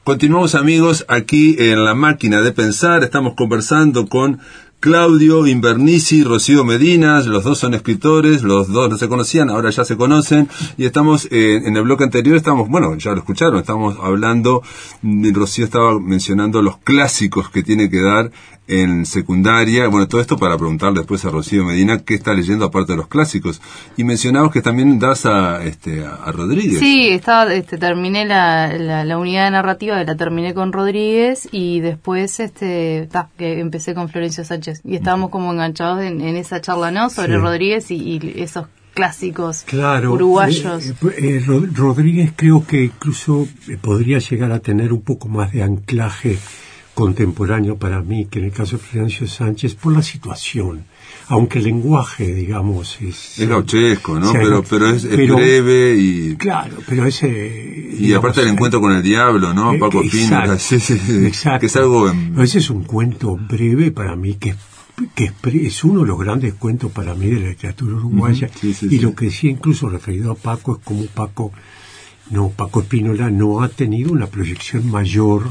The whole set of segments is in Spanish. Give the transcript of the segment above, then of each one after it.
Continuamos, amigos, aquí en La Máquina de Pensar. Estamos conversando con Claudio Invernici, Rocío Medina. Los dos son escritores, los dos no se conocían, ahora ya se conocen. Y estamos, en el bloque anterior estamos, bueno, ya lo escucharon, estamos hablando, Rocío estaba mencionando los clásicos que tiene que dar en secundaria. Bueno, todo esto para preguntarle después a Rocío Medina qué está leyendo aparte de los clásicos. Y mencionabas que también das a Rodríguez. Sí, terminé la unidad de narrativa, la terminé con Rodríguez y después que empecé con Florencio Sánchez. Y estábamos como enganchados en esa charla, ¿no? Sobre Rodríguez y esos clásicos uruguayos. Rodríguez creo que incluso podría llegar a tener un poco más de anclaje contemporáneo para mí que en el caso de Florencio Sánchez por la situación, aunque el lenguaje, digamos, es gauchesco, ¿no? Pero es breve y claro, pero ese y aparte el encuentro con el diablo, ¿no? Paco Pino, exacto, que es algo ese es un cuento breve para mí que es uno de los grandes cuentos para mí de la literatura uruguaya. Lo que decía incluso referido a Paco es como Paco Espínola no ha tenido una proyección mayor,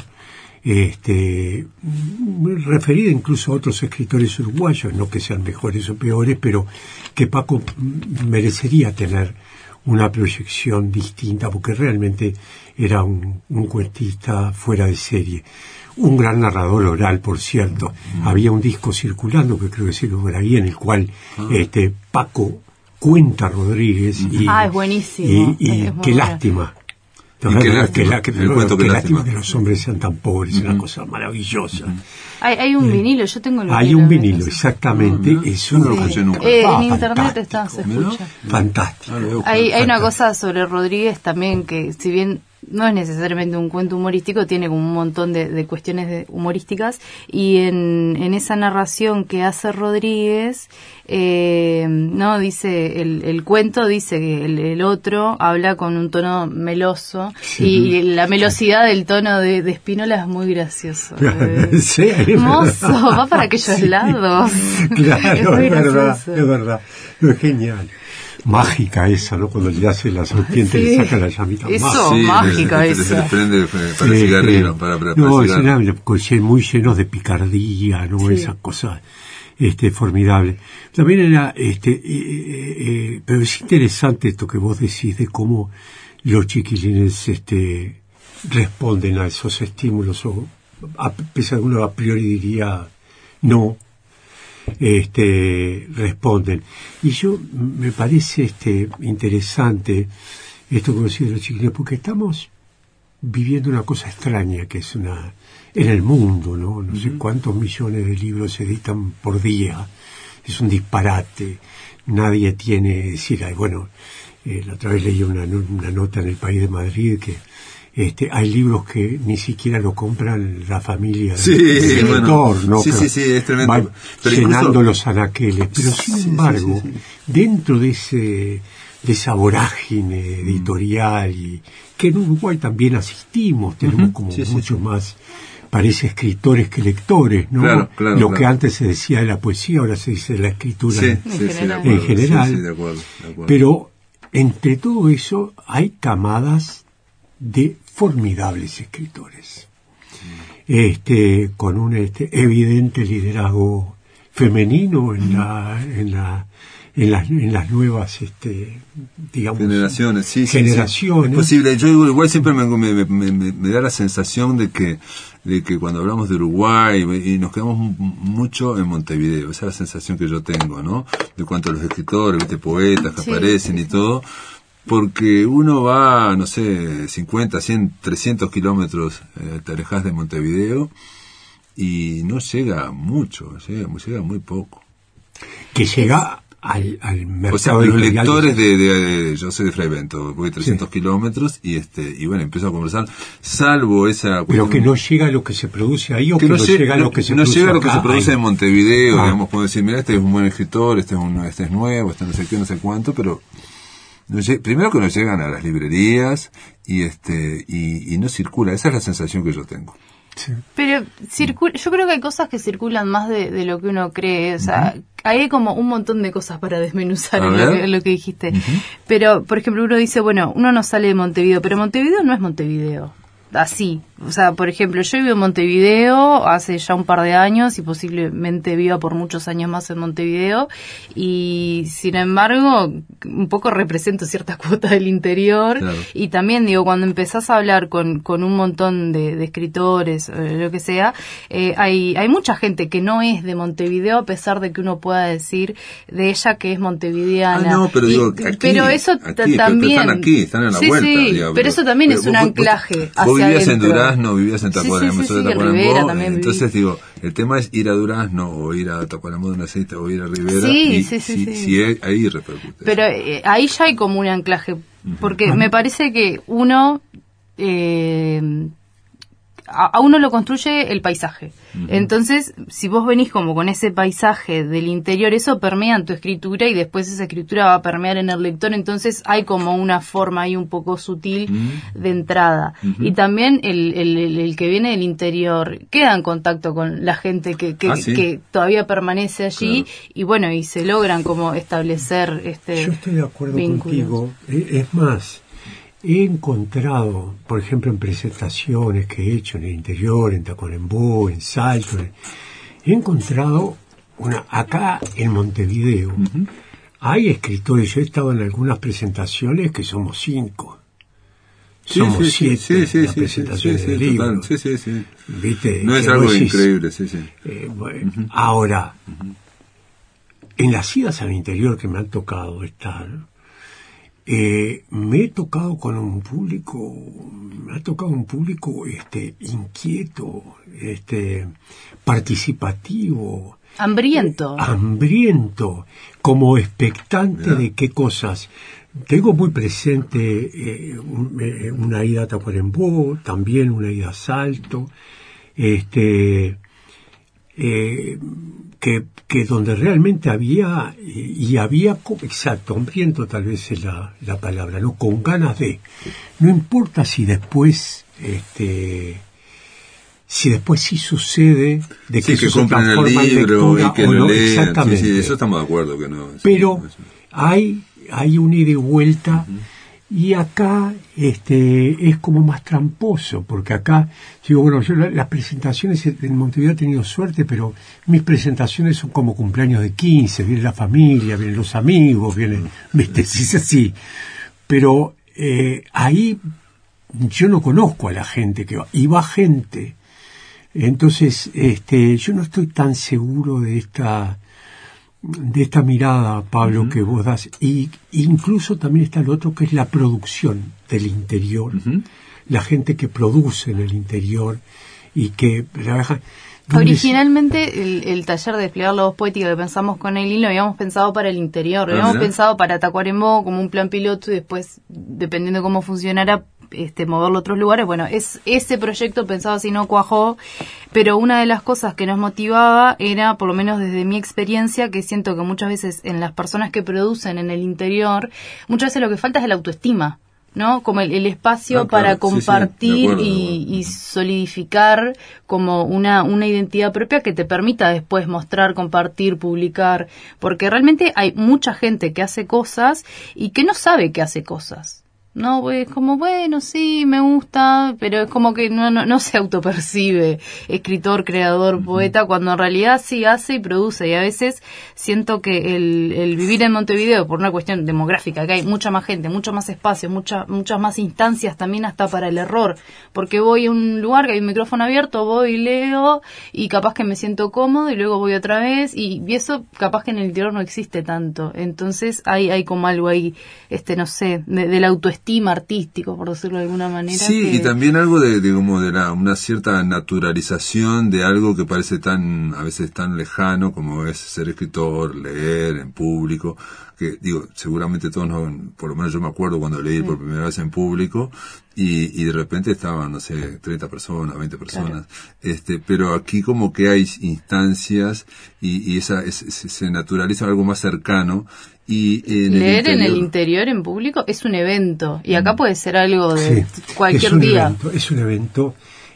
referida incluso a otros escritores uruguayos, no que sean mejores o peores, pero que Paco merecería tener una proyección distinta, porque realmente era un cuentista fuera de serie. Un gran narrador oral, por cierto. Había un disco circulando, que creo que se lo ahí, en el cual Paco cuenta a Rodríguez es buenísimo. Y qué lástima. Qué lástima que los hombres sean tan pobres, es una cosa maravillosa. Hay un vinilo, yo tengo el vinilo. Hay un vinilo, exactamente. Eso no lo escuché nunca. En internet se escucha. Fantástico. Hay una cosa sobre Rodríguez también que, si bien no es necesariamente un cuento humorístico, tiene como un montón de cuestiones humorísticas, y en esa narración que hace Rodríguez, no dice el cuento, dice que el otro habla con un tono meloso, y la melosidad del tono de Espínola es muy gracioso. Hermoso, va para aquellos lados. Claro, es verdad, es genial. Mágica esa, ¿no? Cuando le hace la serpiente le saca la llamita. Eso, mágica esa. Se le prende para el cigarrillo. Es muy lleno de picardía, ¿no? Esas cosas formidables. También era, pero es interesante esto que vos decís de cómo los chiquilines responden a esos estímulos, o a pesar de uno a priori diría no, responden. Y yo me parece interesante esto que decís de los chiquilines, porque estamos viviendo una cosa extraña que es en el mundo, no sé cuántos millones de libros se editan por día, es un disparate, nadie tiene, la otra vez leí una nota en El País de Madrid que hay libros que ni siquiera lo compran la familia del lector, ¿no? Sí, es tremendo. Van llenando los anaqueles. Pero sin embargo, dentro de esa vorágine editorial, y que en Uruguay también asistimos, tenemos como mucho más, parece, escritores que lectores, ¿no? Lo que antes se decía de la poesía, ahora se dice de la escritura en general. Sí, de acuerdo. Pero entre todo eso hay camadas de formidables escritores, con un evidente liderazgo femenino en las nuevas digamos generaciones. generaciones. Es posible. Yo igual siempre me da la sensación de que cuando hablamos de Uruguay y nos quedamos mucho en Montevideo, esa es la sensación que yo tengo, ¿no? De cuanto a los escritores, poetas que aparecen y todo. Porque uno va, 50, 100, 300 kilómetros, te alejas de Montevideo y no llega mucho, llega muy poco. Que llega al mercado. O sea, los lectores yo soy de Fray Bento, voy 300 kilómetros y bueno, empiezo a conversar, salvo esa... Pero que no llega a lo que se produce ahí, o que no llega a lo que se produce acá. No llega a lo que se produce en Montevideo, digamos, podemos decir, mira, este es un buen escritor, este es nuevo, este no sé qué, no sé cuánto, pero... primero que no llegan a las librerías y no circula. Esa es la sensación que yo tengo. Sí. Pero yo creo que hay cosas que circulan más de lo que uno cree. O sea, hay como un montón de cosas para desmenuzar en lo que dijiste. Pero, por ejemplo, uno dice, uno no sale de Montevideo, pero Montevideo no es Montevideo. Así, o sea, por ejemplo, yo vivo en Montevideo hace ya un par de años y posiblemente viva por muchos años más en Montevideo, y sin embargo un poco represento cierta cuota del interior. Claro. Y también digo, cuando empezás a hablar con un montón de escritores, lo que sea, hay mucha gente que no es de Montevideo, a pesar de que uno pueda decir de ella que es montevideana. No, pero digo, pero eso también... están en la vuelta. Sí, digamos, pero eso también es un anclaje hacia vos vivías adentro. en Durazno, vivías en Tacuarembó, Sí, Rivera también entonces digo, el tema es ir a Durazno o ir a Tacuarembó de una cita o ir a Rivera, si ahí repercute. Pero ahí ya hay como un anclaje, porque me parece que uno a uno lo construye el paisaje. Entonces, si vos venís como con ese paisaje del interior, eso permea en tu escritura y después esa escritura va a permear en el lector, entonces hay como una forma ahí un poco sutil de entrada. Y también el que viene del interior queda en contacto con la gente que todavía permanece allí, y bueno, y se logran como establecer Yo estoy de acuerdo vínculos. contigo. Es más, he encontrado, por ejemplo, en presentaciones que he hecho en el interior, en Tacuarembó, en Salto, he encontrado acá en Montevideo, hay escritores, yo he estado en algunas presentaciones que somos 5. Somos 7 en las presentaciones de libros. ¿Viste? No es algo increíble, Bueno, ahora, en las idas al interior que me han tocado estar, me he tocado con un público, inquieto, participativo, hambriento, como expectante de qué cosas. Tengo muy presente una ida a Tacuarembó, también una ida a Salto, que donde realmente había exacto, hambriento tal vez es la palabra, no, con ganas de, no importa si después sí sucede de que se compren el libro y que lo lean, exactamente. Eso estamos de acuerdo que no. Pero hay un ida y vuelta. Y acá es como más tramposo, porque acá, digo, bueno, yo las presentaciones en Montevideo he tenido suerte, pero mis presentaciones son como cumpleaños de 15, viene la familia, vienen los amigos, viste, sí es así. Pero ahí yo no conozco a la gente que va, y va gente. Entonces, yo no estoy tan seguro de esta mirada, Pablo, que vos das. Y incluso también está lo otro, que es la producción del interior, la gente que produce en el interior y que trabaja. Originalmente el taller de desplegar la voz poética que pensamos con Eileen lo habíamos pensado para el interior, lo habíamos pensado para Tacuarembó como un plan piloto, y después, dependiendo de cómo funcionara, moverlo a otros lugares. Bueno, ese proyecto pensado así no cuajó, pero una de las cosas que nos motivaba era, por lo menos desde mi experiencia, que siento que muchas veces en las personas que producen en el interior, muchas veces lo que falta es la autoestima, ¿no? Como el espacio para compartir y solidificar como una identidad propia que te permita después mostrar, compartir, publicar, porque realmente hay mucha gente que hace cosas y que no sabe que hace cosas. No, es como, bueno, sí, me gusta, pero es como que no se autopercibe escritor, creador, poeta, cuando en realidad sí hace y produce. Y a veces siento que el vivir en Montevideo, por una cuestión demográfica, que hay mucha más gente, mucho más espacio, muchas más instancias también hasta para el error, porque voy a un lugar que hay un micrófono abierto, voy y leo, y capaz que me siento cómodo, y luego voy otra vez, y eso capaz que en el interior no existe tanto. Entonces hay como algo ahí, no sé, de la autoestima artístico, por decirlo de alguna manera. Sí, y también algo de una cierta naturalización de algo que parece a veces tan lejano como es ser escritor, leer en público, que seguramente todos por lo menos yo me acuerdo cuando leí por primera vez en público, y de repente estaban, no sé, 30 personas, 20 personas, claro. Pero aquí como que hay instancias y se naturaliza algo más cercano. Y leer en el interior en público es un evento, y acá puede ser algo de cualquier día. Es un evento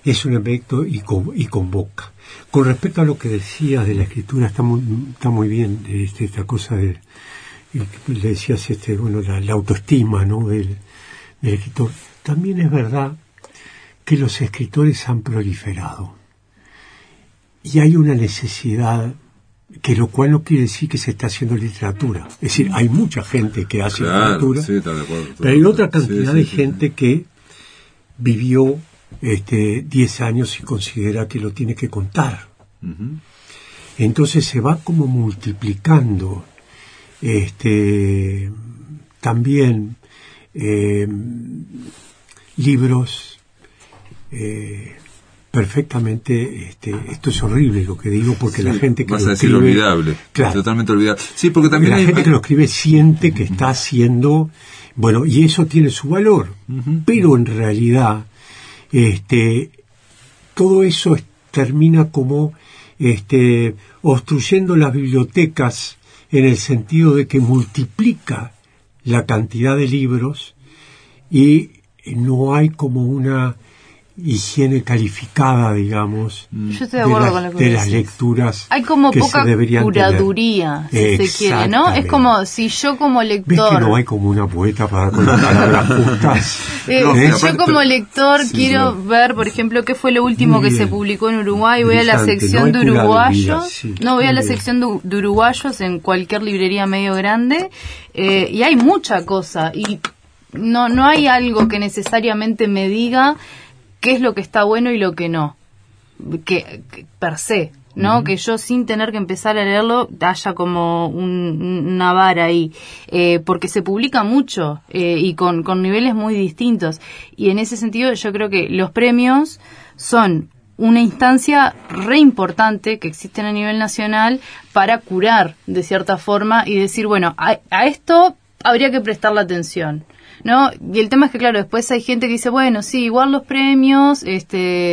y convoca. Con respecto a lo que decías de la escritura, está muy bien esta cosa le decías la autoestima, ¿no?, del escritor. También es verdad que los escritores han proliferado. Y hay una necesidad, que lo cual no quiere decir que se está haciendo literatura. Es decir, hay mucha gente que hace literatura, sí, está de acuerdo, pero hay otra cantidad de gente que vivió 10 años y considera que lo tiene que contar. Uh-huh. Entonces se va como multiplicando también libros perfectamente, esto es horrible lo que digo, porque la gente que vas lo a decir escribe, olvidable, claro, totalmente olvidable. Sí, porque también la gente que lo escribe siente que está haciendo, bueno, y eso tiene su valor, pero en realidad todo eso termina como obstruyendo las bibliotecas, en el sentido de que multiplica la cantidad de libros y no hay como una higiene calificada, digamos, yo estoy de acuerdo con lo que de las lecturas. Hay como que poca se deberían curaduría, tener. si se quiere, ¿no? Es como si yo como lector... ¿Ves que no hay como una poeta para dar con las palabras justas? Si yo como lector quiero ver, por ejemplo, qué fue lo último que se publicó en Uruguay, voy a la sección de uruguayos, voy a la sección de uruguayos en cualquier librería medio grande, y hay mucha cosa, y no hay algo que necesariamente me diga qué es lo que está bueno y lo que no, que per se, ¿no? Que yo sin tener que empezar a leerlo haya como una vara ahí, porque se publica mucho y con niveles muy distintos, y en ese sentido yo creo que los premios son una instancia re importante que existen a nivel nacional para curar de cierta forma y decir, bueno, a esto habría que prestarle atención, ¿no? Y el tema es que, claro, después hay gente que dice, bueno, sí, igual los premios es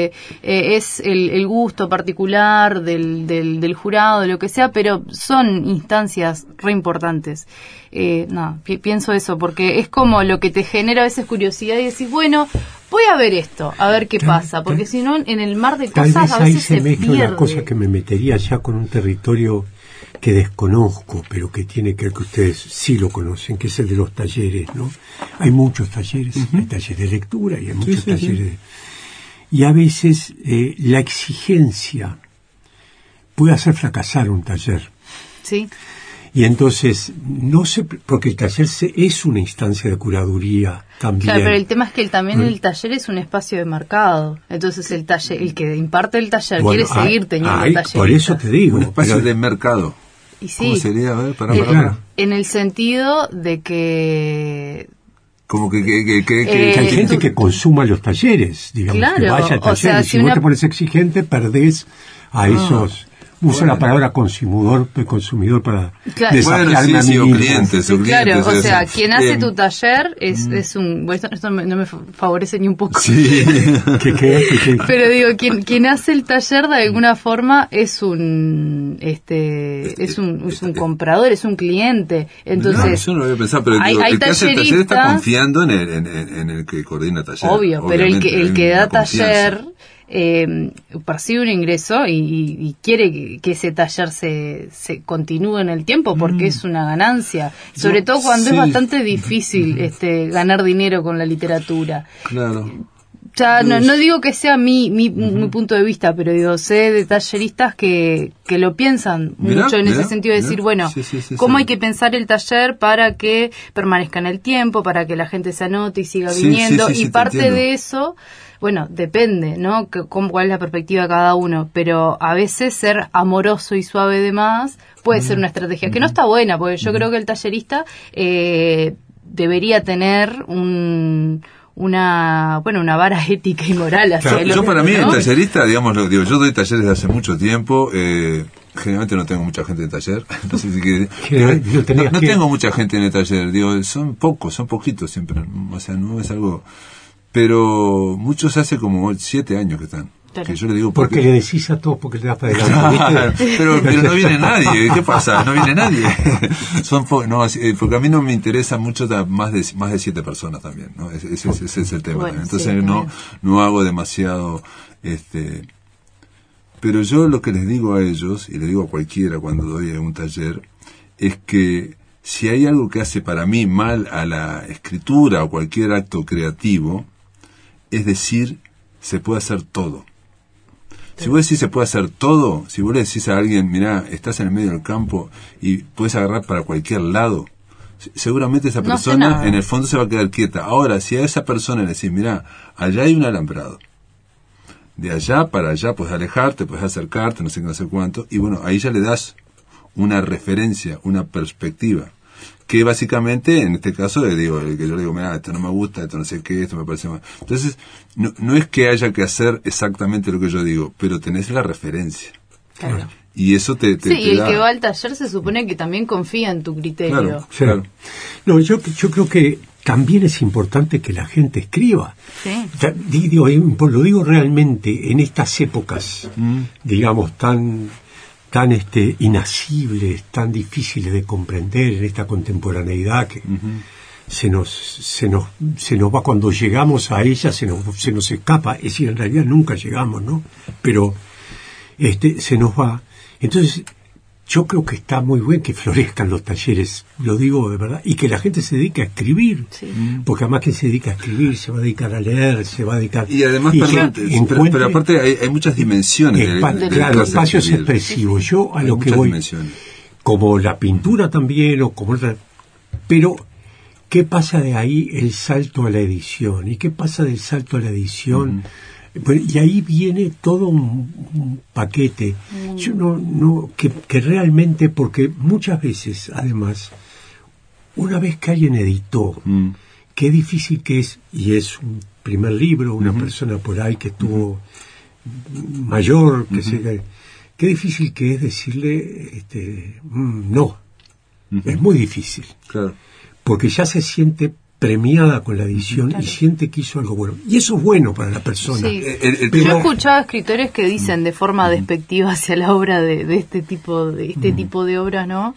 el gusto particular del jurado, de lo que sea, pero son instancias re importantes. Pienso eso, porque es como lo que te genera a veces curiosidad y decís, bueno, voy a ver esto, a ver qué pasa, porque si no, en el mar de cosas a veces se pierde. Tal vez ahí se mezcla una cosa que me metería ya con un territorio que desconozco, pero que tiene que ver, que ustedes sí lo conocen, que es el de los talleres, ¿no? Hay muchos talleres, hay talleres de lectura y hay muchos talleres. Y a veces la exigencia puede hacer fracasar un taller. Sí. Y entonces, no sé, porque el taller es una instancia de curaduría también. Claro, pero el tema es que también el taller es un espacio de mercado. Entonces el que imparte el taller quiere seguir teniendo talleres. Por eso te digo. Un espacio de mercado. Y sí, ¿cómo sería? A ver, claro. En el sentido de que... Como que hay gente que consuma los talleres, digamos, claro, que vaya al taller. O sea, si vos te pones exigente, perdés a esos... Uso la palabra consumidor para desafiarme a mí mismo. Clientes, claro, o sea, quien hace tu taller es un... Bueno, esto no me favorece ni un poco. Sí. ¿Qué? Pero digo, quien hace el taller de alguna forma es un comprador, es un cliente. Entonces, yo no lo había pensado, pero el que hace el taller está confiando en el que coordina el taller. Obvio, pero el que da taller... percibe un ingreso y quiere que ese taller se continúe en el tiempo porque es una ganancia, sobre todo cuando es bastante difícil ganar dinero con la literatura. Claro. Ya no digo que sea mi punto de vista, pero digo, sé de talleristas que lo piensan mucho en ese sentido de decir, bueno, ¿cómo hay que pensar el taller para que permanezca en el tiempo, para que la gente se anote y siga viniendo? Y parte de eso, bueno, depende, ¿no? Cuál es la perspectiva de cada uno, pero a veces ser amoroso y suave de más puede ser una estrategia que no está buena, porque yo creo que el tallerista debería tener una vara ética y moral hacia claro, yo para mí, ¿no? El tallerista, digamos, yo doy talleres desde hace mucho tiempo, generalmente no tengo mucha gente en el taller, no sé si no tengo mucha gente en el taller, digo, son poquitos siempre, o sea, no es algo, pero muchos hace como 7 años que están. Claro. Que yo le digo porque le decís a todos porque le das para adelante. Claro, pero no viene nadie. ¿Qué pasa? No viene nadie. Porque a mí no me interesa mucho más de 7 personas también, ¿no? Ese es el tema. Bueno, entonces no hago demasiado pero yo lo que les digo a ellos, y le digo a cualquiera cuando doy un taller, es que si hay algo que hace para mí mal a la escritura o cualquier acto creativo, es decir se puede hacer todo. Si vos decís se puede hacer todo, si vos le decís a alguien, mirá, estás en el medio del campo y puedes agarrar para cualquier lado, seguramente esa persona en el fondo se va a quedar quieta. Ahora, si a esa persona le decís, mirá, allá hay un alambrado, de allá para allá puedes alejarte, puedes acercarte, no sé qué, no sé cuánto, y bueno, ahí ya le das una referencia, una perspectiva, que básicamente, en este caso, que yo le digo, mira, esto no me gusta, esto no sé qué, esto me parece mal. Entonces, no es que haya que hacer exactamente lo que yo digo, pero tenés la referencia. Claro. Y eso te y el da... que va al taller se supone que también confía en tu criterio. Claro. No, yo creo que también es importante que la gente escriba. Sí. Lo digo realmente, en estas épocas, digamos, tan inasibles, tan difíciles de comprender, en esta contemporaneidad que se nos va, cuando llegamos a ella, se nos escapa. Es decir, en realidad nunca llegamos, ¿no? Pero se nos va. Entonces, yo creo que está muy bien que florezcan los talleres, lo digo de verdad, y que la gente se dedique a escribir, porque además que se dedica a escribir, se va a dedicar a leer, se va a dedicar... Y además, pero aparte hay muchas dimensiones. Claro, espacios expresivos. Yo a lo que voy, como la pintura también, o como otra... Pero, ¿qué pasa de ahí el salto a la edición? ¿Y qué pasa del salto a la edición? Y ahí viene todo un paquete. Yo que realmente, porque muchas veces, además, una vez que alguien editó, qué difícil que es, y es un primer libro, una persona por ahí que estuvo mayor, qué difícil que es decirle no. Es muy difícil. Claro. Porque ya se siente premiada con la edición y siente que hizo algo bueno. Y eso es bueno para la persona. Sí. Yo he escuchado escritores que dicen de forma despectiva hacia la obra de este tipo de obras, ¿no?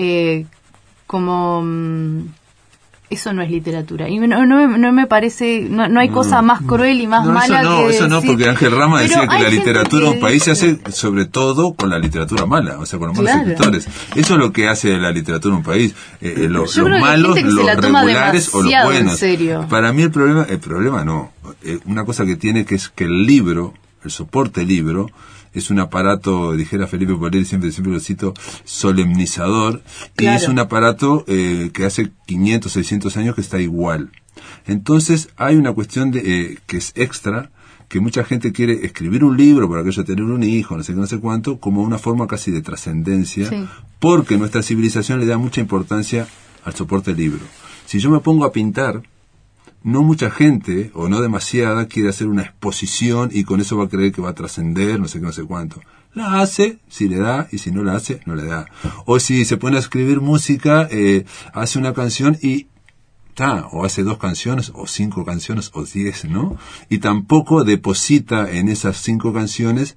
Como eso no es literatura. Y no me parece, no hay cosa más cruel y más mala que eso no, porque Ángel Rama decía que la literatura de un país se dice... hace sobre todo con la literatura mala, o sea, con los malos escritores. Eso es lo que hace la literatura de un país. Los malos, los regulares o los buenos. En serio. Para mí el problema no. Una cosa que tiene que es que el libro, el soporte libro, es un aparato, dijera Felipe Polleri, siempre lo cito, solemnizador, y es un aparato que hace 500, 600 años que está igual. Entonces hay una cuestión que es extra, que mucha gente quiere escribir un libro por aquello de tener un hijo, no sé cuánto, como una forma casi de trascendencia, porque nuestra civilización le da mucha importancia al soporte libro. Si yo me pongo a pintar, no mucha gente, o no demasiada, quiere hacer una exposición y con eso va a creer que va a trascender, no sé cuánto. La hace, si le da, y si no la hace, no le da. O si se pone a escribir música, hace una canción y o hace 2 canciones, o 5 canciones, o 10, ¿no? Y tampoco deposita en esas 5 canciones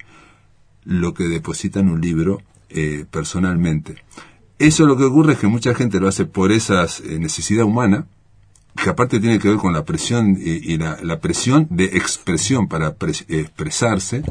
lo que deposita en un libro personalmente. Eso lo que ocurre es que mucha gente lo hace por esa necesidad humana, que aparte tiene que ver con la presión y la presión de expresión para expresarse.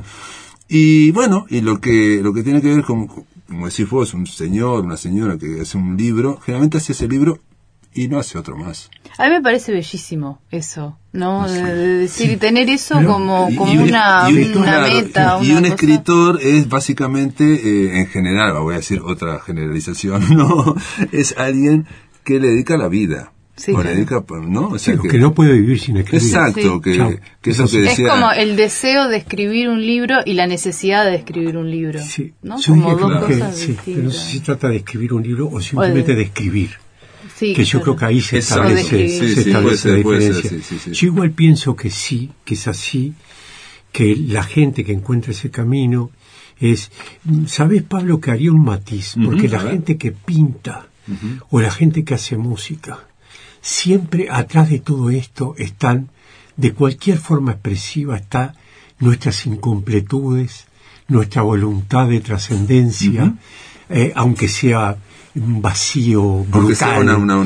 Y bueno, y lo que tiene que ver con, como decís vos, un señor, una señora que hace un libro, generalmente hace ese libro y no hace otro más. A mí me parece bellísimo eso, ¿no? Sí. De decir, tener eso como una meta. Y un escritor es básicamente, en general, voy a decir otra generalización, ¿no? Es alguien que le dedica la vida. Sí, ¿no? O sea, que no puede vivir sin escribir. Exacto, que eso que decía. Es como el deseo de escribir un libro y la necesidad de escribir un libro. Sí. ¿No? Como dos cosas distintas. Pero no sé si trata de escribir un libro o simplemente de escribir. Sí, que yo creo que ahí se establece la diferencia. Yo igual pienso que sí, que es así, que la gente que encuentra ese camino es... ¿Sabes, Pablo, que haría un matiz? Porque la gente que pinta o la gente que hace música, siempre atrás de todo esto están, de cualquier forma expresiva, está nuestras incompletudes, nuestra voluntad de trascendencia, aunque sea un vacío brutal. Aunque sea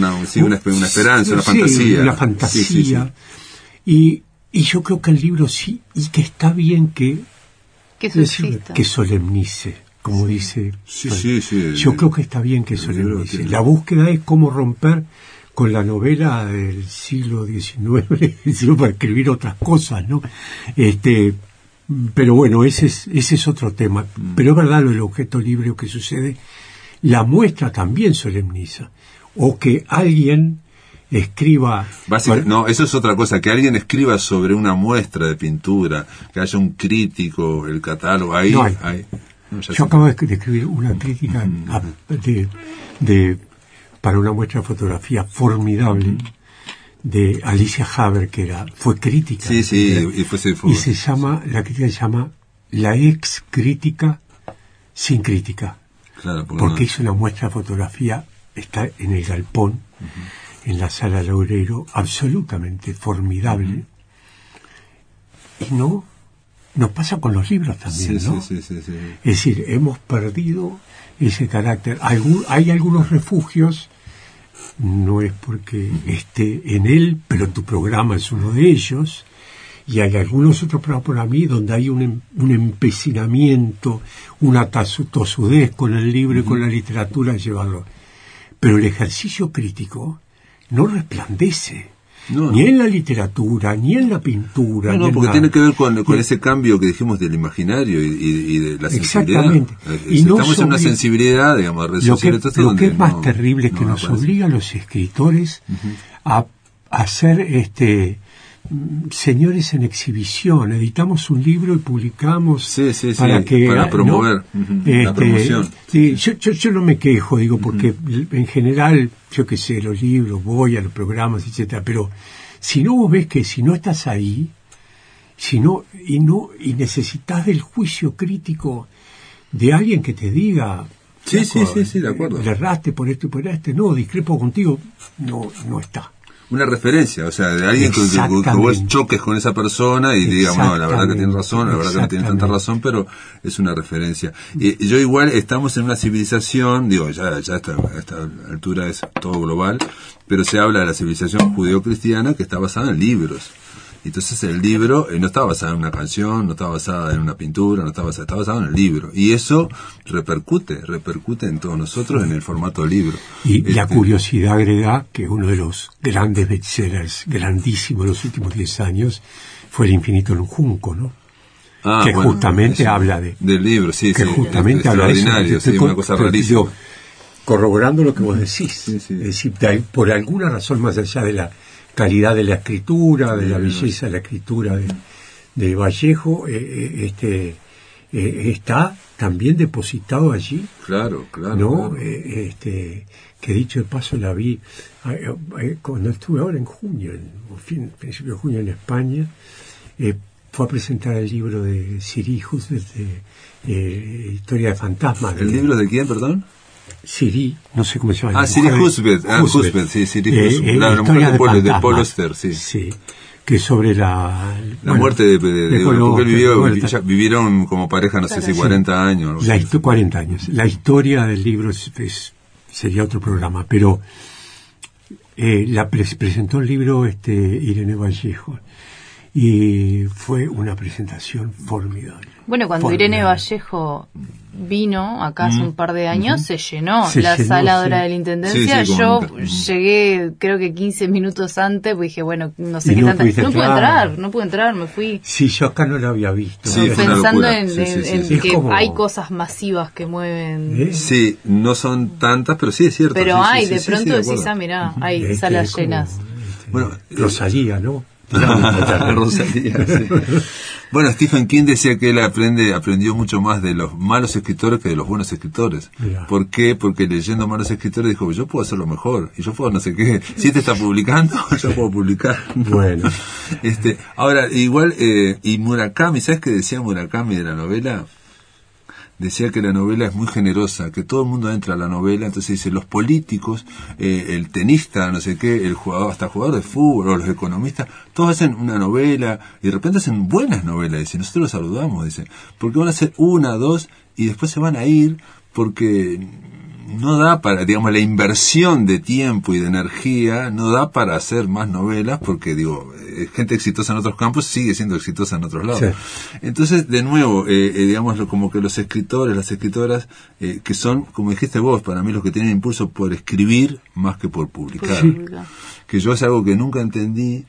una esperanza, una fantasía. Una fantasía. Y yo creo que el libro sí, y que está bien que solemnice, como dice. Sí. Yo creo que está bien que solemnice. La búsqueda es cómo romper con la novela del siglo XIX, sino para escribir otras cosas, ¿no? Pero bueno, ese es otro tema. Pero es verdad lo del objeto libre, o que sucede. La muestra también solemniza. O que alguien escriba... No, eso es otra cosa, que alguien escriba sobre una muestra de pintura, que haya un crítico, el catálogo, ahí... No hay. Yo acabo de escribir una crítica para una muestra de fotografía formidable de Alicia Haber, que fue crítica. Sí, y se llama, la crítica se llama La ex crítica sin crítica. Claro, porque hizo una muestra de fotografía, está en el galpón, en la sala Laureiro, absolutamente formidable. Y nos pasa con los libros también, sí, ¿no? Sí. Es decir, hemos perdido ese carácter. Hay algunos refugios, no es porque esté en él, pero tu programa es uno de ellos, y hay algunos otros programas por mí donde hay un empecinamiento, una tosudez con el libro y con la literatura, llevarlo. Pero el ejercicio crítico no resplandece. Ni en la literatura, ni en la pintura. No, porque tiene que ver con ese cambio que dijimos del imaginario y de la sensibilidad. Exactamente. Estamos en una sensibilidad, digamos, lo que es más terrible es que nos obliga a los escritores a hacer señores en exhibición. Editamos un libro y publicamos para promover la promoción. Sí, yo no me quejo, digo, porque en general, yo qué sé, los libros, voy a los programas, etcétera, pero si no, vos ves que si no estás ahí, y necesitas del juicio crítico de alguien que te diga, sí, de acuerdo, le erraste por esto y por no, discrepo contigo, no está. Una referencia, o sea, de alguien que vos choques con esa persona y digas, no, la verdad que tiene razón, la verdad que no tiene tanta razón, pero es una referencia. Y yo igual, estamos en una civilización, digo, ya a esta altura es todo global, pero se habla de la civilización judeocristiana que está basada en libros. Entonces el libro no está basado en una canción, no está basada en una pintura, está basado en el libro. Y eso repercute en todos nosotros en el formato libro. Y la curiosidad agrega que uno de los grandes bestsellers, grandísimos de los últimos 10 años, fue El infinito en un junco, ¿no? Que justamente habla del libro, que justamente habla de eso. Una cosa rarísima. Corroborando lo que vos decís. Es decir, por alguna razón más allá de la calidad de la escritura, de la belleza de la escritura de Vallejo, está también depositado allí. Claro. ¿No? Que dicho de paso la vi cuando estuve ahora en junio, principio de junio en España, fue a presentar el libro de Siri Husbeth, Historia de Fantasmas. ¿El libro de quién, perdón? Siri, no sé cómo se llama. Siri Husbeth, sí, Siri Husbeth, la mujer de Paul Auster, sí. Sí, que sobre la muerte de porque vivieron como pareja, no sé si 40 años. 40 años. La historia del libro sería otro programa, pero presentó el libro Irene Vallejo y fue una presentación formidable. Bueno, cuando Irene Vallejo vino acá hace un par de años, se llenó la sala de la Intendencia. Yo llegué, creo que 15 minutos antes, pues dije, bueno, no sé qué tanta... No pude entrar, me fui. Sí, yo acá no la había visto. Sí, pensando en que como... hay cosas masivas que mueven. Sí, no son tantas, pero sí es cierto. Pero de pronto decís, mirá, hay salas llenas. Bueno, Rosalía, ¿no? Rosalía, sí. Bueno, Stephen King decía que él aprendió mucho más de los malos escritores que de los buenos escritores. Mirá. ¿Por qué? Porque leyendo malos escritores dijo, yo puedo hacerlo mejor, y yo puedo no sé qué, si este está publicando, yo puedo publicar. Bueno. Ahora, igual, y Murakami, ¿sabes qué decía Murakami de la novela? Decía que la novela es muy generosa, que todo el mundo entra a la novela, entonces dice, los políticos, el tenista, no sé qué, el jugador, hasta el jugador de fútbol, o los economistas, todos hacen una novela, y de repente hacen buenas novelas, dice, nosotros los saludamos, dice, porque van a hacer una, dos, y después se van a ir, porque no da para, digamos, la inversión de tiempo y de energía no da para hacer más novelas, porque digo, gente exitosa en otros campos sigue siendo exitosa en otros lados. Sí. Entonces, de nuevo, digamos, como que los escritores, las escritoras, que son, como dijiste vos, para mí los que tienen impulso por escribir más que por publicar. Sí. Que yo es algo que nunca entendí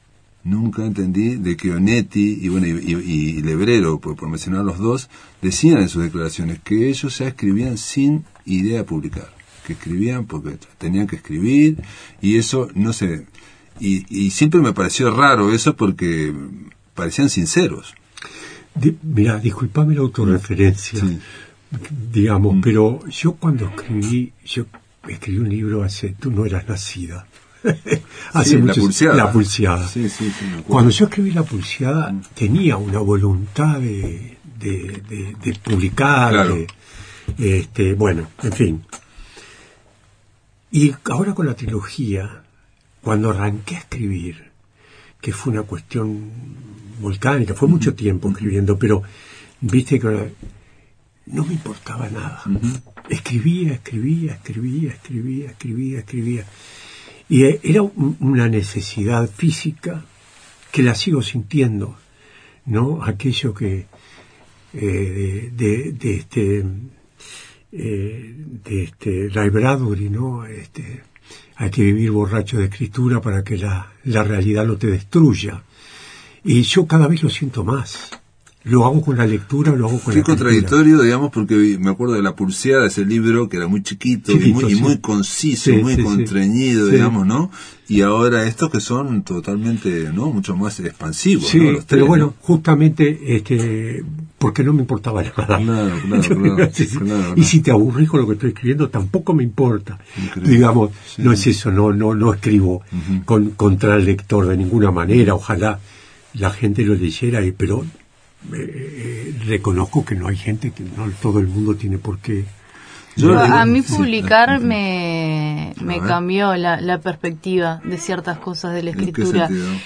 de que Onetti y Lebrero, por mencionar los dos, decían en sus declaraciones que ellos ya escribían sin idea de publicar, que escribían porque tenían que escribir, y eso no sé, y siempre me pareció raro eso porque parecían sinceros. Mira, disculpame la autorreferencia, sí. Digamos, pero yo cuando escribí un libro tú no eras nacida. Hace sí, La Pulseada. Sí, cuando yo escribí La Pulseada tenía una voluntad de publicar, claro. Bueno, en fin. Y ahora con la trilogía, cuando arranqué a escribir, que fue una cuestión volcánica, fue mucho tiempo escribiendo, pero viste que no me importaba nada. Escribía. Y era una necesidad física que la sigo sintiendo, ¿no? Aquello que Ray Bradbury, ¿no? Hay que vivir borracho de escritura para que la realidad no te destruya. Y yo cada vez lo siento más. Lo hago con la lectura, lo hago con la escritura. Contradictorio, digamos, porque me acuerdo de La Pulseada, ese libro que era muy chiquito y muy conciso, muy contrañido, digamos, ¿no? Y ahora estos que son totalmente, ¿no? Mucho más expansivos, sí, ¿no? Los pero tres, bueno, ¿no? Justamente, porque no me importaba nada. Claro. Y si te aburrís con lo que estoy escribiendo, tampoco me importa. Increíble. Digamos, no es eso, no escribo contra el lector de ninguna manera, ojalá la gente lo leyera, pero reconozco que no hay gente, que no todo el mundo tiene por qué. A mí publicar me cambió la perspectiva de ciertas cosas de la escritura.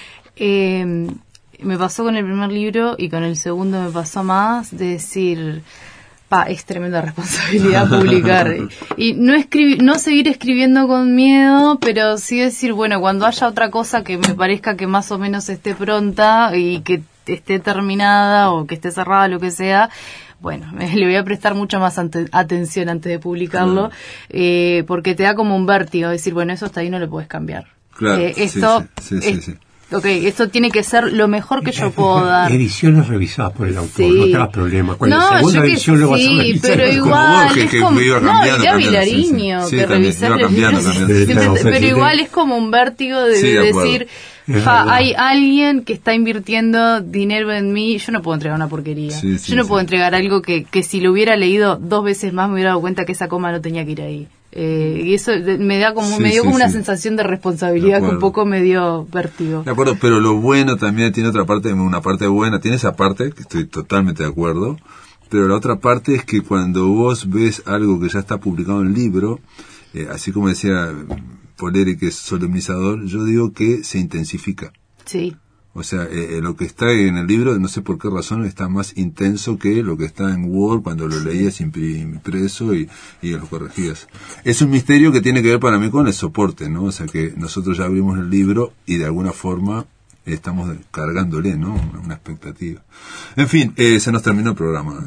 Me pasó con el primer libro y con el segundo me pasó más de decir, es tremenda responsabilidad publicar. Y no seguir escribiendo con miedo, pero sí decir, bueno, cuando haya otra cosa que me parezca que más o menos esté pronta y que esté terminada o que esté cerrada, lo que sea, bueno, le voy a prestar mucha más atención antes de publicarlo, porque te da como un vértigo, decir, bueno, eso hasta ahí no lo puedes cambiar. Claro, sí. Ok, esto tiene que ser lo mejor que yo puedo dar. Ediciones revisadas por el autor, no te das problema. Cuando la segunda edición lo vas a revisar. Pero igual es como ya Vilariño, que revisar pero igual es como un vértigo de decir, hay alguien que está invirtiendo dinero en mí, yo no puedo entregar una porquería. Yo no puedo entregar algo que si lo hubiera leído 2 veces más me hubiera dado cuenta que esa coma no tenía que ir ahí. Y eso me dio como una sensación de responsabilidad que un poco me dio vértigo. De acuerdo, pero lo bueno también tiene una parte buena, tiene esa parte, que estoy totalmente de acuerdo, pero la otra parte es que cuando vos ves algo que ya está publicado en el libro, así como decía Poleri, que es solemnizador, yo digo que se intensifica. Sí. O sea, lo que está en el libro, no sé por qué razón, está más intenso que lo que está en Word cuando lo leías impreso y lo corregías. Es un misterio que tiene que ver para mí con el soporte, ¿no? O sea, que nosotros ya abrimos el libro y de alguna forma estamos cargándole, ¿no? Una expectativa. En fin, se nos terminó el programa.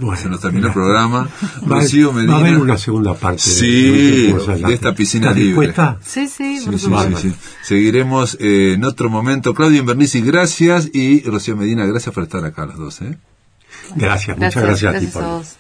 Rocío Medina. Va a haber una segunda parte. Sí, de esta piscina libre. Sí, por supuesto. Sí. Seguiremos en otro momento. Claudio Invernizzi, gracias. Y Rocío Medina, gracias por estar acá los dos. Gracias, muchas gracias a ti, Pablo.